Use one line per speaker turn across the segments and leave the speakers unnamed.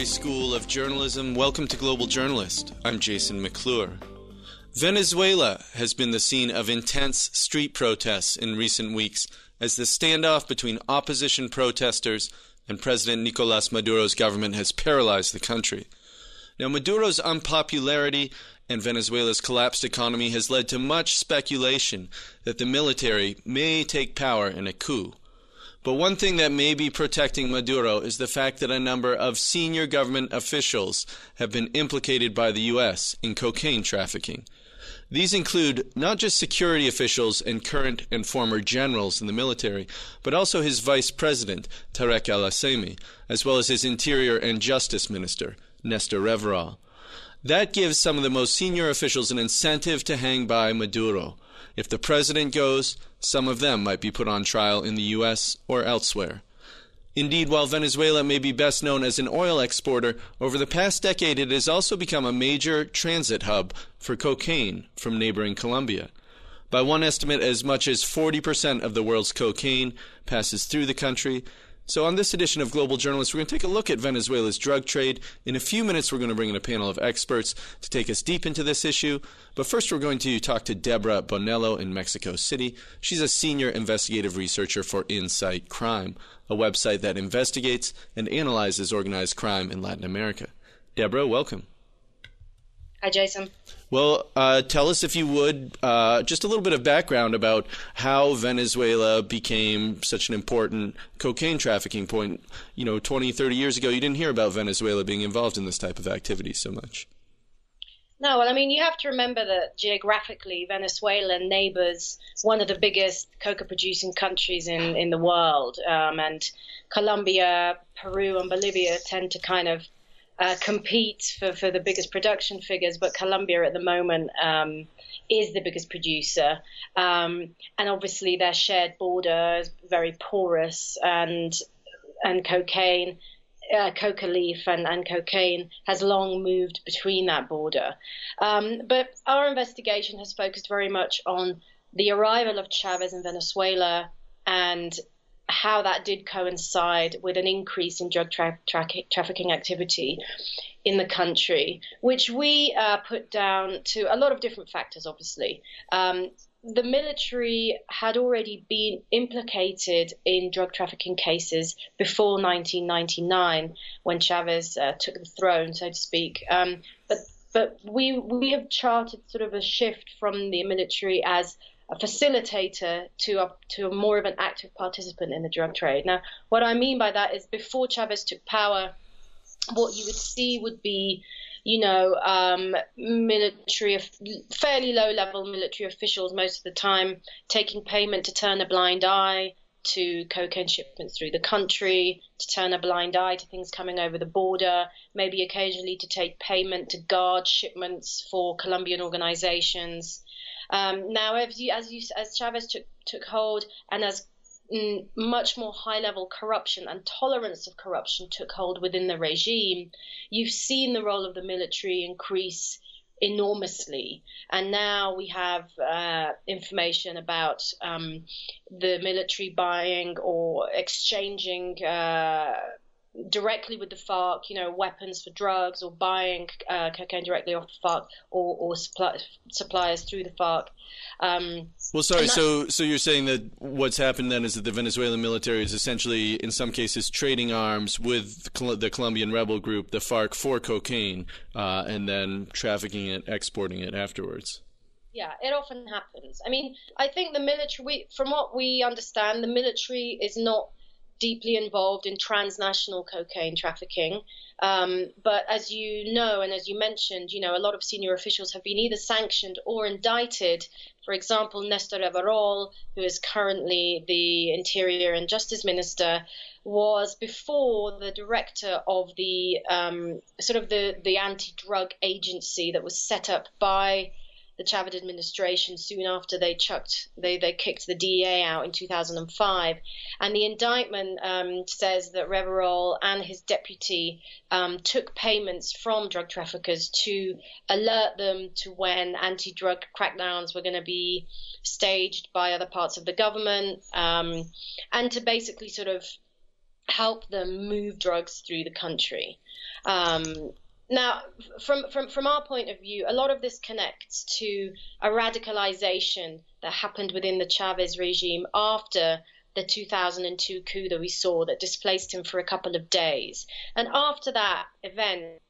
School of Journalism. Welcome to Global Journalist. I'm Jason McClure. Venezuela has been the scene of intense street protests in recent weeks as the standoff between opposition protesters and President Nicolas Maduro's government has paralyzed the country. Now, Maduro's unpopularity and Venezuela's collapsed economy has led to much speculation that the military may take power in a coup. But one thing that may be protecting Maduro is the fact that a number of senior government officials have been implicated by the U.S. in cocaine trafficking. These include not just security officials and current and former generals in the military, but also his vice president, Tarek al-Assemi, as well as his interior and justice minister, Nestor Reverol. That gives some of the most senior officials an incentive to hang by Maduro. If the president goes, some of them might be put on trial in the U.S. or elsewhere. Indeed, while Venezuela may be best known as an oil exporter, over the past decade it has also become a major transit hub for cocaine from neighboring Colombia. By one estimate, as much as 40% of the world's cocaine passes through the country. So on this edition of Global Journalist, we're going to take a look at Venezuela's drug trade. In a few minutes, we're going to bring in a panel of experts to take us deep into this issue. But first, we're going to talk to Deborah Bonello in Mexico City. She's a senior investigative researcher for Insight Crime, a website that investigates and analyzes organized crime in Latin America. Deborah, welcome.
Hi, Jason.
Well, tell us, if you would, just a little bit of background about how Venezuela became such an important cocaine trafficking point. 20, 30 years ago, you didn't hear about Venezuela being involved in this type of activity so much.
No, well, you have to remember that geographically, Venezuela neighbors one of the biggest coca-producing countries in the world. And Colombia, Peru, and Bolivia tend to kind of compete for the biggest production figures, but Colombia at the moment is the biggest producer. And obviously their shared border is very porous, and cocaine, coca leaf and cocaine has long moved between that border. But our investigation has focused very much on the arrival of Chavez in Venezuela and how that did coincide with an increase in drug trafficking activity in the country, which we put down to a lot of different factors, obviously. The military had already been implicated in drug trafficking cases before 1999, when Chavez took the throne, so to speak. But we have charted sort of a shift from the military as a facilitator to a more of an active participant in the drug trade. Now, what I mean by that is before Chavez took power, what you would see would be, military, fairly low-level military officials most of the time taking payment to turn a blind eye to cocaine shipments through the country, to turn a blind eye to things coming over the border, maybe occasionally to take payment to guard shipments for Colombian organizations. Now, as Chavez took hold, and as much more high-level corruption and tolerance of corruption took hold within the regime, you've seen the role of the military increase enormously. And now we have information about the military buying or exchanging directly with the FARC, weapons for drugs, or buying cocaine directly off the FARC, or suppliers through the FARC.
Well, sorry, so you're saying that what's happened then is that the Venezuelan military is essentially, in some cases, trading arms with the Colombian rebel group, the FARC, for cocaine, and then trafficking it, exporting it afterwards.
Yeah, it often happens. I think the military, from what we understand, the military is not deeply involved in transnational cocaine trafficking. But as you know, and as you mentioned, a lot of senior officials have been either sanctioned or indicted. For example, Nestor Reverol, who is currently the Interior and Justice Minister, was before the director of the the anti-drug agency that was set up by the Chavez administration soon after they kicked the DEA out in 2005. And the indictment says that Reverol and his deputy took payments from drug traffickers to alert them to when anti-drug crackdowns were going to be staged by other parts of the government, and to basically sort of help them move drugs through the country. Now, from our point of view, a lot of this connects to a radicalization that happened within the Chavez regime after the 2002 coup that we saw that displaced him for a couple of days. And after that event,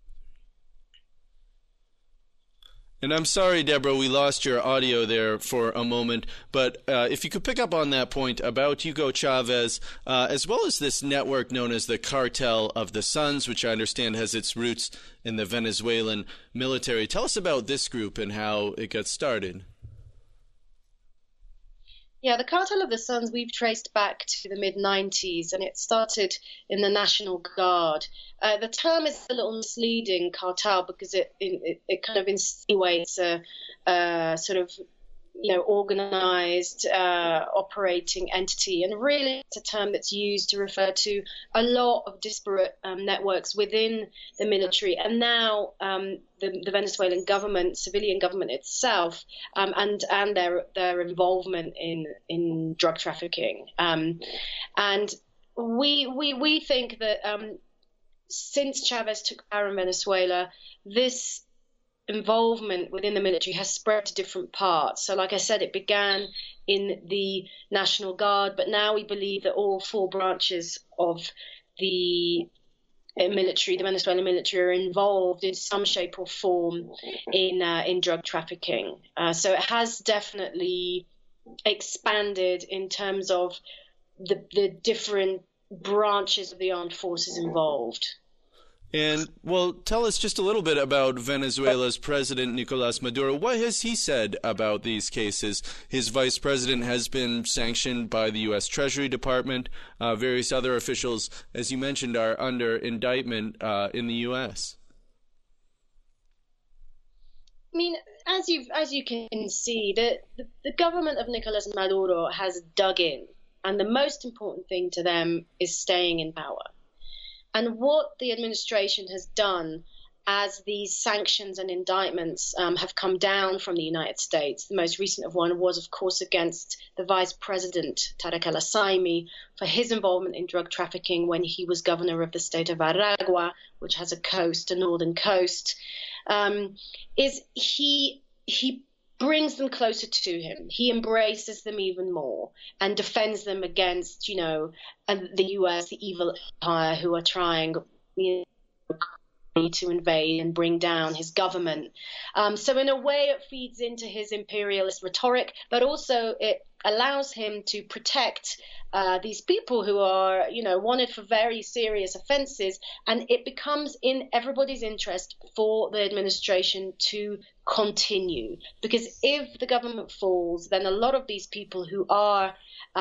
and I'm sorry, Deborah, we lost your audio there for a moment, but if you could pick up on that point about Hugo Chavez, as well as this network known as the Cartel of the Suns, which I understand has its roots in the Venezuelan military. Tell us about this group and how it got started.
Yeah, the Cartel of the Suns we've traced back to the mid-90s, and it started in the National Guard. The term is a little misleading, cartel, because it kind of insinuates a sort of organized operating entity, and really it's a term that's used to refer to a lot of disparate networks within the military, and now the Venezuelan government, civilian government itself, and their involvement in drug trafficking. And we think that since Chavez took power in Venezuela, this involvement within the military has spread to different parts. So like I said, it began in the National Guard, but now we believe that all four branches of the military, the Venezuelan military, are involved in some shape or form in drug trafficking. So it has definitely expanded in terms of the different branches of the armed forces involved.
And, well, tell us just a little bit about Venezuela's president, Nicolás Maduro. What has he said about these cases? His vice president has been sanctioned by the U.S. Treasury Department. Various other officials, as you mentioned, are under indictment in the U.S.
I mean, as you can see, the government of Nicolás Maduro has dug in, and the most important thing to them is staying in power. And what the administration has done as these sanctions and indictments have come down from the United States, the most recent of one was, of course, against the vice president, Tarek El-Assaimi, for his involvement in drug trafficking when he was governor of the state of Aragua, which has a northern coast, is he brings them closer to him. He embraces them even more and defends them against, the U.S., the evil empire who are trying to invade and bring down his government. So in a way, it feeds into his imperialist rhetoric, but also it allows him to protect these people who are, wanted for very serious offenses. And it becomes in everybody's interest for the administration to continue, because if the government falls, then a lot of these people who are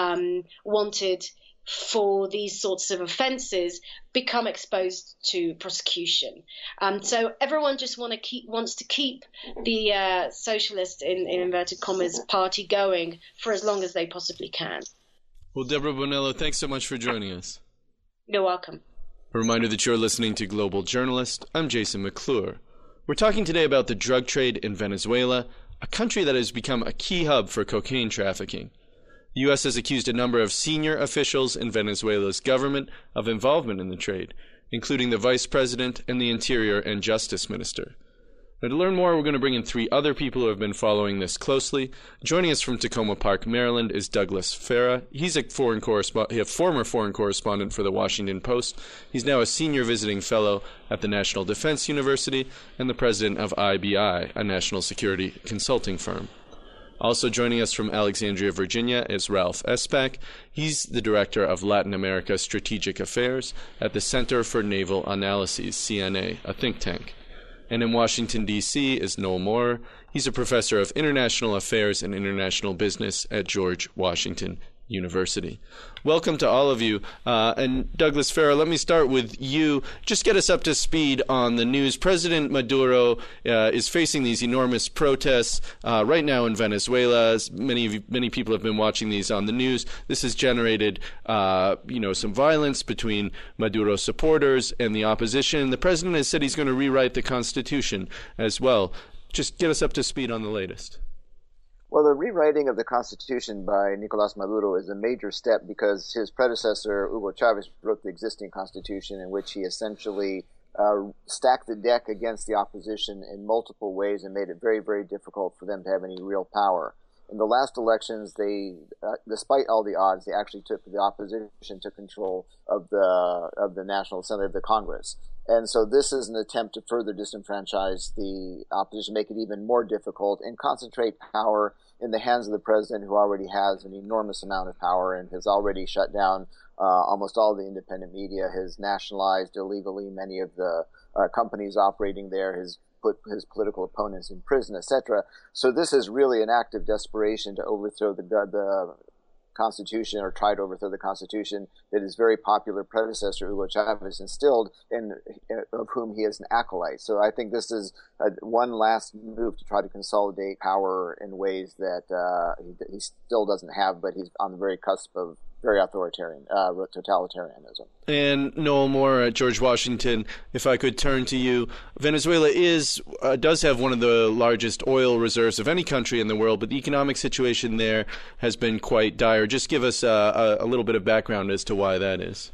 wanted for these sorts of offences become exposed to prosecution. So everyone just wants to keep the socialist, in inverted commas, party going for as long as they possibly can.
Well, Deborah Bonello, thanks so much for joining us.
You're welcome.
A reminder that you're listening to Global Journalist. I'm Jason McClure. We're talking today about the drug trade in Venezuela, a country that has become a key hub for cocaine trafficking. The U.S. has accused a number of senior officials in Venezuela's government of involvement in the trade, including the vice president and the interior and justice minister. Now, to learn more, we're going to bring in three other people who have been following this closely. Joining us from Tacoma Park, Maryland, is Douglas Farah. He's a former foreign correspondent for the Washington Post. He's now a senior visiting fellow at the National Defense University and the president of IBI, a national security consulting firm. Also joining us from Alexandria, Virginia, is Ralph Espak. He's the director of Latin America Strategic Affairs at the Center for Naval Analyses, CNA, a think tank. And in Washington, D.C. is Noel Moore. He's a professor of international affairs and international business at George Washington University. Welcome to all of you. And Douglas Farah, let me start with you. Just get us up to speed on the news. President Maduro is facing these enormous protests right now in Venezuela. As many people have been watching these on the news. This has generated some violence between Maduro supporters and the opposition. The president has said he's going to rewrite the Constitution as well. Just get us up to speed on the latest.
Well, the rewriting of the Constitution by Nicolás Maduro is a major step because his predecessor, Hugo Chavez, wrote the existing Constitution in which he essentially stacked the deck against the opposition in multiple ways and made it very, very difficult for them to have any real power. In the last elections, they, despite all the odds, they actually took the opposition to control of the National Assembly of the Congress. And so this is an attempt to further disenfranchise the opposition, make it even more difficult, and concentrate power in the hands of the president, who already has an enormous amount of power and has already shut down almost all the independent media, has nationalized illegally many of the companies operating there, has put his political opponents in prison, etc. So this is really an act of desperation to overthrow the Constitution, or try to overthrow the Constitution that his very popular predecessor, Hugo Chavez, instilled, and of whom he is an acolyte. So I think this is one last move to try to consolidate power in ways that he still doesn't have, but he's on the very cusp of very authoritarian, totalitarianism.
And Noel Moore at George Washington, if I could turn to you, Venezuela does have one of the largest oil reserves of any country in the world, but the economic situation there has been quite dire. Just give us a little bit of background as to why that is.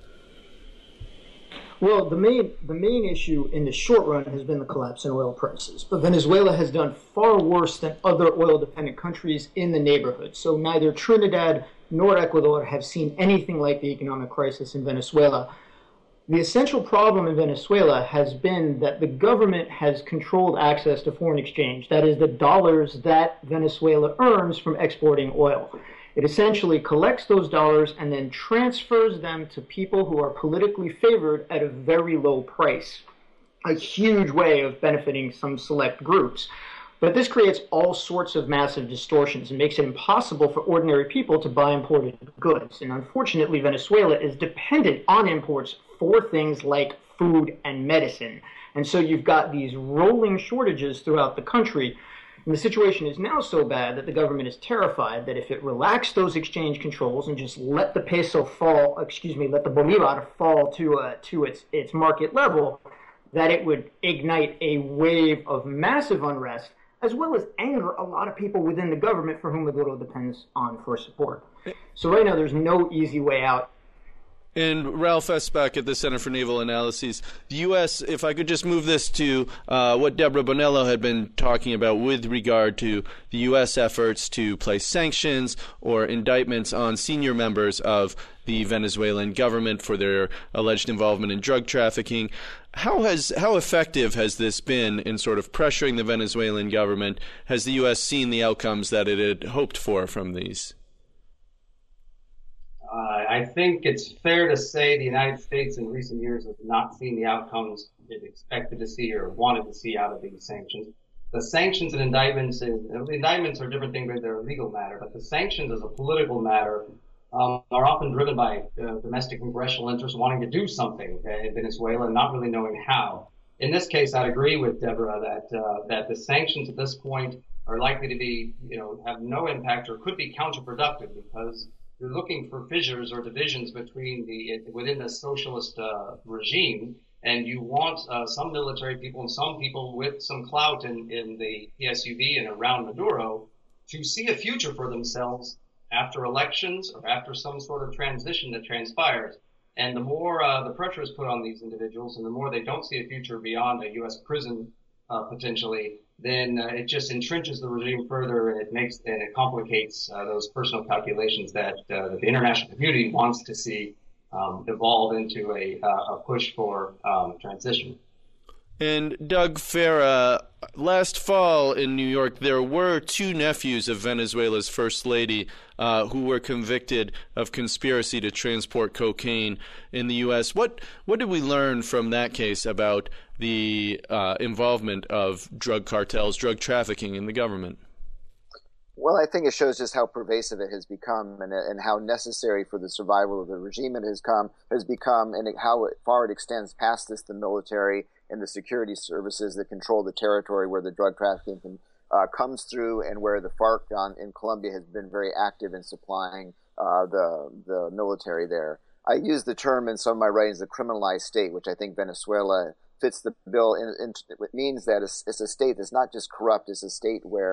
Well, the main issue in the short run has been the collapse in oil prices. But Venezuela has done far worse than other oil-dependent countries in the neighborhood. So neither Trinidad nor Ecuador have seen anything like the economic crisis in Venezuela. The essential problem in Venezuela has been that the government has controlled access to foreign exchange, that is, the dollars that Venezuela earns from exporting oil. It essentially collects those dollars and then transfers them to people who are politically favored at a very low price. A huge way of benefiting some select groups. But this creates all sorts of massive distortions and makes it impossible for ordinary people to buy imported goods. And unfortunately, Venezuela is dependent on imports for things like food and medicine. And so you've got these rolling shortages throughout the country. And the situation is now so bad that the government is terrified that if it relaxed those exchange controls and just let the peso fall, let the bolivar fall to its market level, that it would ignite a wave of massive unrest, as well as anger a lot of people within the government for whom Maduro depends on for support. So right now there's no easy way out.
And Ralph Esbach at the Center for Naval Analyses. The U.S., if I could just move this to what Deborah Bonello had been talking about with regard to the U.S. efforts to place sanctions or indictments on senior members of the Venezuelan government for their alleged involvement in drug trafficking. How effective has this been in sort of pressuring the Venezuelan government? Has the U.S. seen the outcomes that it had hoped for from these?
I think it's fair to say the United States in recent years has not seen the outcomes it expected to see or wanted to see out of these sanctions. The sanctions and indictments, the indictments are different things, they're a legal matter, but the sanctions as a political matter are often driven by domestic congressional interests wanting to do something in Venezuela and not really knowing how. In this case, I'd agree with Deborah that the sanctions at this point are likely to be, have no impact or could be counterproductive because you're looking for fissures or divisions within the socialist regime, and you want some military people and some people with some clout in the PSUV and around Maduro to see a future for themselves after elections or after some sort of transition that transpires. And the more the pressure is put on these individuals, and the more they don't see a future beyond a U.S. prison potentially, then it just entrenches the regime further, and it complicates those personal calculations that the international community wants to see evolve into a push for transition.
And Doug Farah, last fall in New York, there were two nephews of Venezuela's First Lady who were convicted of conspiracy to transport cocaine in the U.S. What did we learn from that case about the involvement of drug cartels, drug trafficking in the government?
Well, I think it shows just how pervasive it has become and how necessary for the survival of the regime it has become, and how far it extends past this, the military and the security services that control the territory where the drug trafficking comes through, and where the FARC in Colombia has been very active in supplying the military there. I use the term in some of my writings, the criminalized state, which I think Venezuela fits the bill. It means that it's a state that's not just corrupt, it's a state where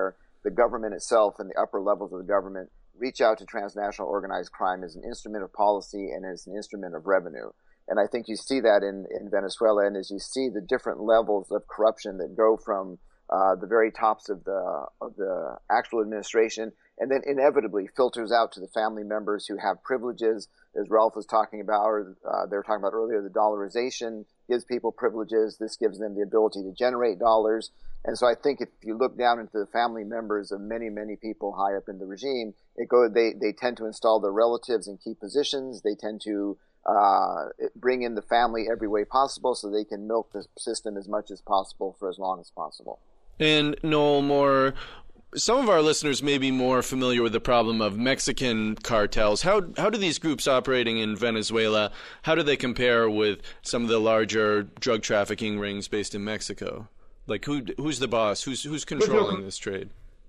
the government itself and the upper levels of the government reach out to transnational organized crime as an instrument of policy and as an instrument of revenue. And I think you see that in Venezuela, and as you see the different levels of corruption that go from the very tops of the actual administration, and then inevitably filters out to the family members who have privileges, as Ralph was talking about, or they were talking about earlier, the dollarization gives people privileges. This gives them the ability to generate dollars. And so I think if you look down into the family members of many, many people high up in the regime, they tend to install their relatives in key positions. They tend to bring in the family every way possible so they can milk the system as much as possible for as long as possible.
And Noel Moore, some of our listeners may be more familiar with the problem of Mexican cartels. How do these groups operating in Venezuela, how do they compare with some of the larger drug trafficking rings based in Mexico? Like who's the boss? Who's controlling this trade?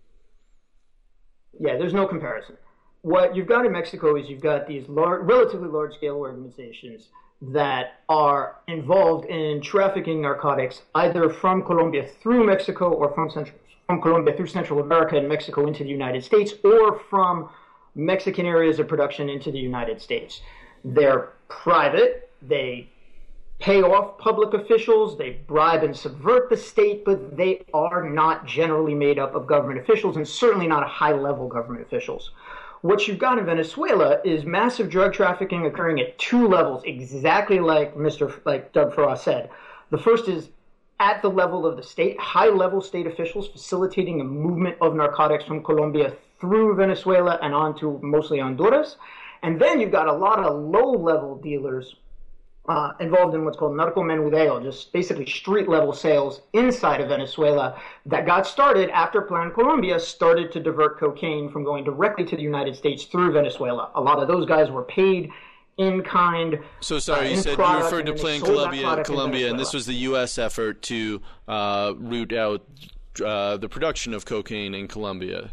Yeah, there's no comparison. What you've got in Mexico is you've got these relatively large-scale organizations that are involved in trafficking narcotics either from Colombia through Mexico or from Colombia through Central America and Mexico into the United States, or from Mexican areas of production into the United States. They're private. They pay off public officials. They bribe and subvert the state, but they are not generally made up of government officials, and certainly not high-level government officials. What you've got in Venezuela is massive drug trafficking occurring at two levels, exactly like Doug Farrar said. The first is at the level of the state, high-level state officials facilitating the movement of narcotics from Colombia through Venezuela and on to mostly Honduras. And then you've got a lot of low-level dealers involved in what's called narcomenudeo, just basically street-level sales inside of Venezuela that got started after Plan Colombia started to divert cocaine from going directly to the United States through Venezuela. A lot of those guys were paid in kind.
So sorry, you said you referred to Plan Colombia, and this was the U.S. effort to root out the production of cocaine in Colombia.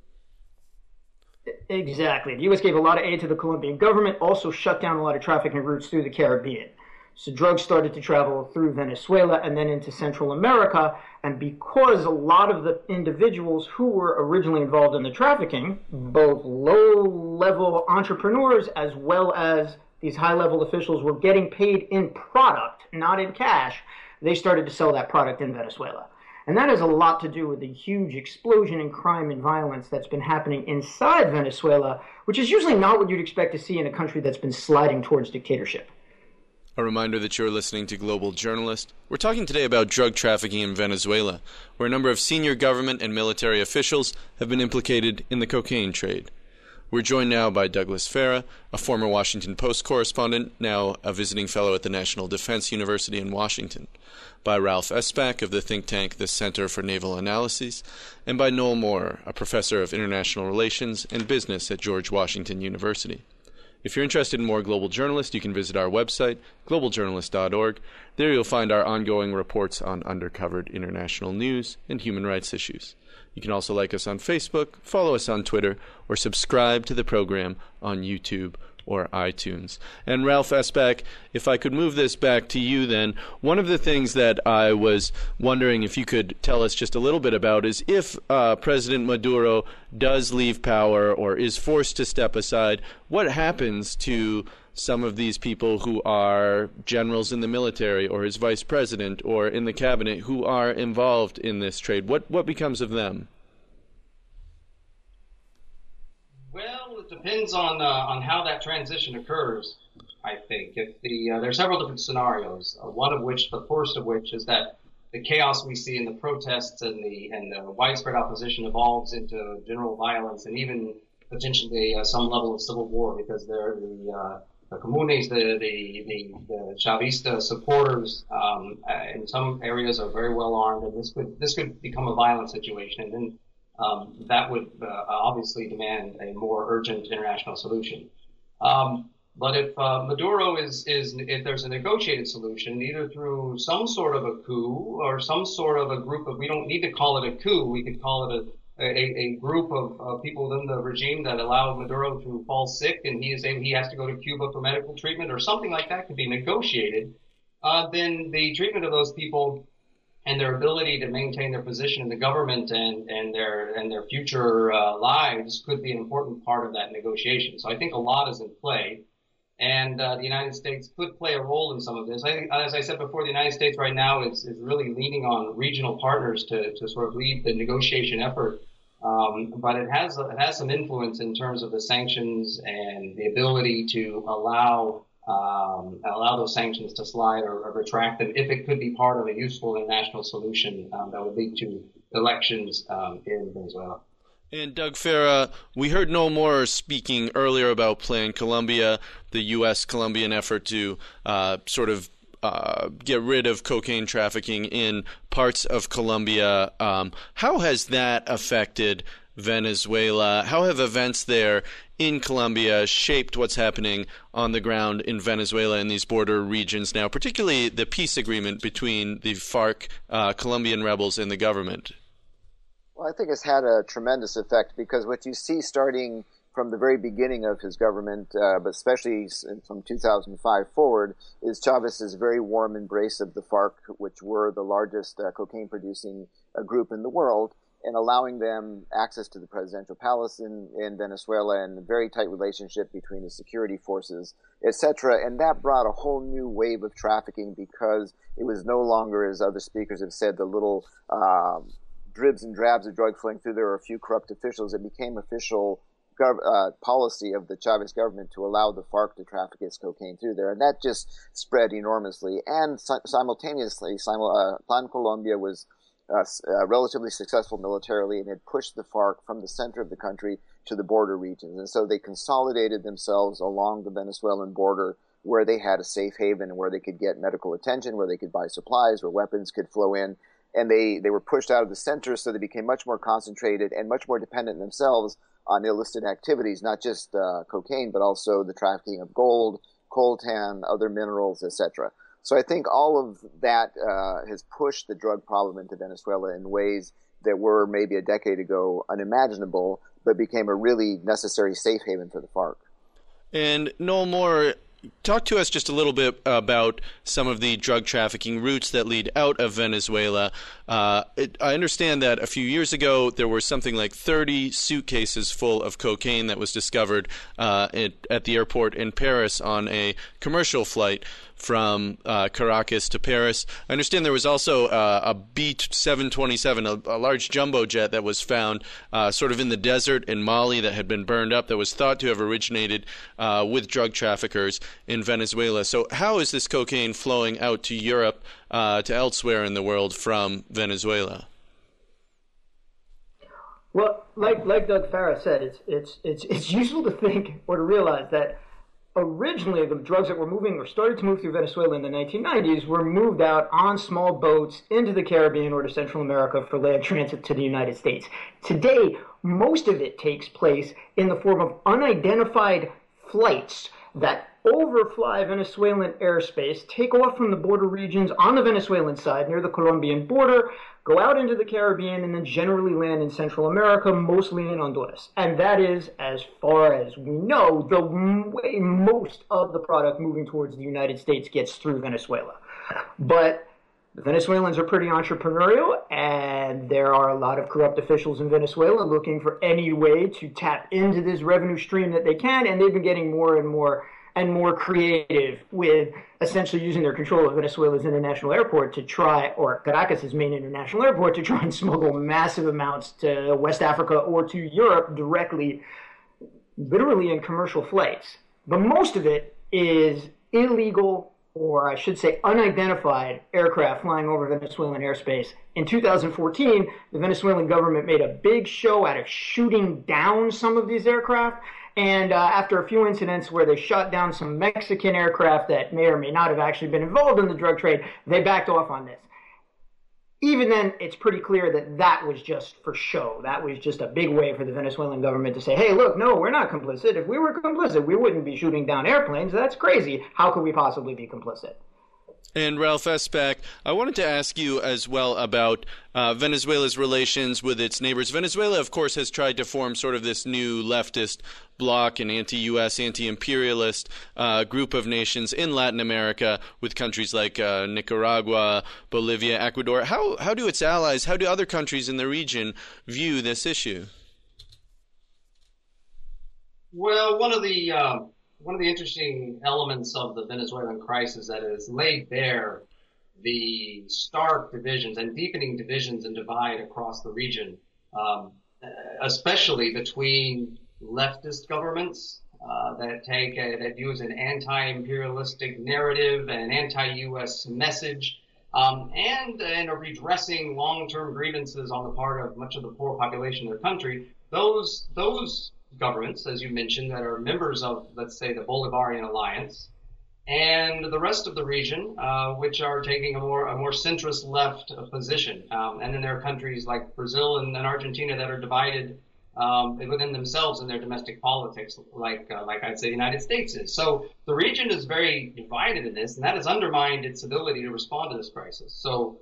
Exactly. The U.S. gave a lot of aid to the Colombian government, also shut down a lot of trafficking routes through the Caribbean. So drugs started to travel through Venezuela and then into Central America. And because a lot of the individuals who were originally involved in the trafficking, both low-level entrepreneurs as well as these high-level officials, were getting paid in product, not in cash, they started to sell that product in Venezuela. And that has a lot to do with the huge explosion in crime and violence that's been happening inside Venezuela, which is usually not what you'd expect to see in a country that's been sliding towards dictatorship.
A reminder that you're listening to Global Journalist. We're talking today about drug trafficking in Venezuela, where a number of senior government and military officials have been implicated in the cocaine trade. We're joined now by Douglas Farrar, a former Washington Post correspondent, now a visiting fellow at the National Defense University in Washington, by Ralph Espak of the think tank the Center for Naval Analyses, and by Noel Moore, a professor of international relations and business at George Washington University. If you're interested in more Global Journalist, you can visit our website, globaljournalist.org. There you'll find our ongoing reports on undercovered international news and human rights issues. You can also like us on Facebook, follow us on Twitter, or subscribe to the program on YouTube or iTunes. And Ralph Espak, if I could move this back to you then, one of the things that I was wondering if you could tell us just a little bit about is if President Maduro does leave power or is forced to step aside, what happens to some of these people who are generals in the military or his vice president or in the cabinet who are involved in this trade? What becomes of them?
Well, it depends on how that transition occurs, I think. If there are several different scenarios, one of which, the first of which, is that the chaos we see in the protests and the widespread opposition evolves into general violence and even potentially some level of civil war, because the comunes, the Chavista supporters in some areas are very well armed, and this could become a violent situation, and then that would obviously demand a more urgent international solution. But if Maduro if there's a negotiated solution, either through some sort of a coup or some sort of a group of, we don't need to call it a coup, we could call it a group of people within the regime that allow Maduro to fall sick and he has to go to Cuba for medical treatment or something like that could be negotiated, then the treatment of those people and their ability to maintain their position in the government and their future lives could be an important part of that negotiation. So I think a lot is in play, and the United States could play a role in some of this. I think, as I said before, the United States right now is really leaning on regional partners to sort of lead the negotiation effort. But it has some influence in terms of the sanctions and the ability to allow those sanctions to slide or retract them if it could be part of a useful international solution that would lead to elections in Venezuela.
And Doug Farah, we heard Noel Moore speaking earlier about Plan Colombia, the U.S.-Colombian effort to get rid of cocaine trafficking in parts of Colombia. How has that affected Venezuela? How have events there in Colombia shaped what's happening on the ground in Venezuela in these border regions now, particularly the peace agreement between the FARC, Colombian rebels, and the government?
Well, I think it's had a tremendous effect because what you see starting from the very beginning of his government, but especially from 2005 forward, is Chavez's very warm embrace of the FARC, which were the largest cocaine-producing group in the world, and allowing them access to the presidential palace in Venezuela and a very tight relationship between the security forces, etc. And that brought a whole new wave of trafficking because it was no longer, as other speakers have said, the little dribs and drabs of drug flowing through. There were a few corrupt officials. It became official policy of the Chavez government to allow the FARC to traffic its cocaine through there. And that just spread enormously. And simultaneously, Plan Colombia was relatively successful militarily, and it pushed the FARC from the center of the country to the border regions. And so they consolidated themselves along the Venezuelan border where they had a safe haven and where they could get medical attention, where they could buy supplies, where weapons could flow in. And they were pushed out of the center, so they became much more concentrated and much more dependent themselves on illicit activities, not just cocaine, but also the trafficking of gold, coltan, other minerals, etc. So I think all of that has pushed the drug problem into Venezuela in ways that were maybe a decade ago unimaginable, but became a really necessary safe haven for the FARC.
And Noel Moore, talk to us just a little bit about some of the drug trafficking routes that lead out of Venezuela. I understand that a few years ago there were something like 30 suitcases full of cocaine that was discovered at the airport in Paris on a commercial flight from Caracas to Paris. I understand there was also a B-727, a large jumbo jet that was found sort of in the desert in Mali that had been burned up that was thought to have originated with drug traffickers in Venezuela. So how is this cocaine flowing out to Europe, to elsewhere in the world from Venezuela?
Well, like Doug Farah said, it's useful to think or to realize that originally the drugs that were moving or started to move through Venezuela in the 1990s were moved out on small boats into the Caribbean or to Central America for land transit to the United States. Today, most of it takes place in the form of unidentified flights that overfly Venezuelan airspace, take off from the border regions on the Venezuelan side near the Colombian border, go out into the Caribbean, and then generally land in Central America, mostly in Honduras. And that is, as far as we know, the way most of the product moving towards the United States gets through Venezuela. But the Venezuelans are pretty entrepreneurial, and there are a lot of corrupt officials in Venezuela looking for any way to tap into this revenue stream that they can, and they've been getting more and more creative with essentially using their control of Venezuela's international airport to try, or Caracas's main international airport, to try and smuggle massive amounts to West Africa or to Europe directly, literally in commercial flights. But most of it is illegal, or I should say unidentified, aircraft flying over Venezuelan airspace. In 2014, the Venezuelan government made a big show out of shooting down some of these aircraft. And after a few incidents where they shot down some Mexican aircraft that may or may not have actually been involved in the drug trade, they backed off on this. Even then, it's pretty clear that that was just for show. That was just a big way for the Venezuelan government to say, hey, look, no, we're not complicit. If we were complicit, we wouldn't be shooting down airplanes. That's crazy. How could we possibly be complicit?
And Ralph Espak, I wanted to ask you as well about Venezuela's relations with its neighbors. Venezuela, of course, has tried to form sort of this new leftist bloc, an anti-U.S., anti-imperialist group of nations in Latin America with countries like Nicaragua, Bolivia, Ecuador. How do its allies, how do other countries in the region view this issue?
Well, one of the interesting elements of the Venezuelan crisis that has laid bare the stark divisions and deepening divisions and divide across the region, especially between leftist governments that use an anti-imperialistic narrative and an anti-U.S. message, and are redressing long-term grievances on the part of much of the poor population of the country. Those governments, as you mentioned, that are members of, let's say, the Bolivarian Alliance, and the rest of the region, which are taking a more centrist left position. And then there are countries like Brazil and Argentina that are divided within themselves in their domestic politics, like I'd say the United States is. So the region is very divided in this, and that has undermined its ability to respond to this crisis. So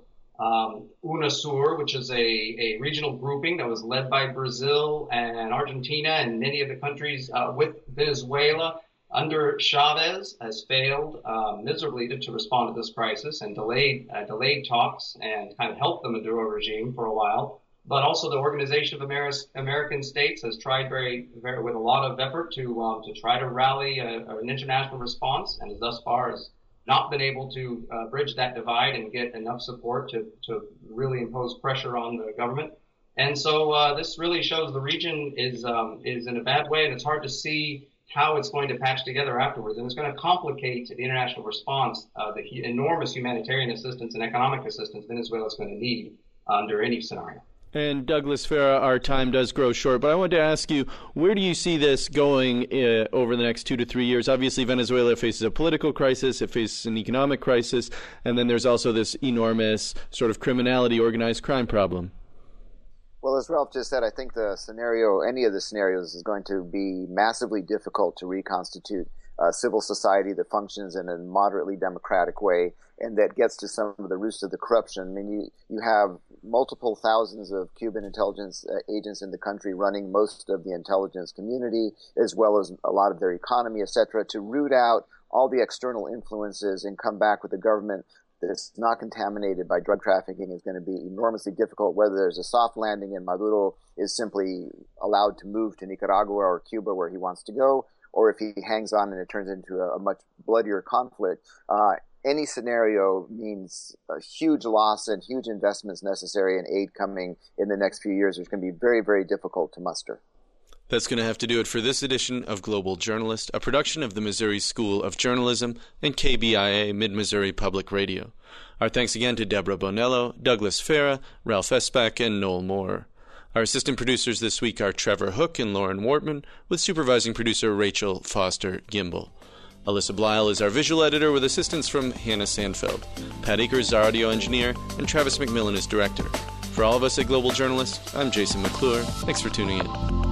UNASUR, which is a regional grouping that was led by Brazil and Argentina and many of the countries with Venezuela under Chavez, has failed miserably to respond to this crisis and delayed talks and kind of helped the Maduro regime for a while. But also the Organization of American States has tried very with a lot of effort to try to rally an international response, and thus far has not been able to bridge that divide and get enough support to really impose pressure on the government. And so this really shows the region is in a bad way, and it's hard to see how it's going to patch together afterwards. And it's going to complicate the international response, the enormous humanitarian assistance and economic assistance Venezuela is going to need under any scenario.
And Douglas Farah, our time does grow short, but I wanted to ask you, where do you see this going over the next 2 to 3 years? Obviously, Venezuela faces a political crisis, it faces an economic crisis, and then there's also this enormous sort of criminality, organized crime problem.
Well, as Ralph just said, I think any of the scenarios is going to be massively difficult to reconstitute civil society that functions in a moderately democratic way and that gets to some of the roots of the corruption. I mean, you have multiple thousands of Cuban intelligence agents in the country running most of the intelligence community, as well as a lot of their economy, etc., to root out all the external influences and come back with a government that's not contaminated by drug trafficking is going to be enormously difficult, whether there's a soft landing and Maduro is simply allowed to move to Nicaragua or Cuba where he wants to go, or if he hangs on and it turns into a much bloodier conflict. Any scenario means a huge loss and huge investments necessary and aid coming in the next few years, which can be very, very difficult to muster.
That's going to have to do it for this edition of Global Journalist, a production of the Missouri School of Journalism and KBIA Mid-Missouri Public Radio. Our thanks again to Deborah Bonello, Douglas Farah, Ralph Espak, and Noel Moore. Our assistant producers this week are Trevor Hook and Lauren Wortman, with supervising producer Rachel Foster Gimbel. Alyssa Blyle is our visual editor with assistance from Hannah Sandfeld. Pat Akers is our audio engineer, and Travis McMillan is director. For all of us at Global Journalist, I'm Jason McClure. Thanks for tuning in.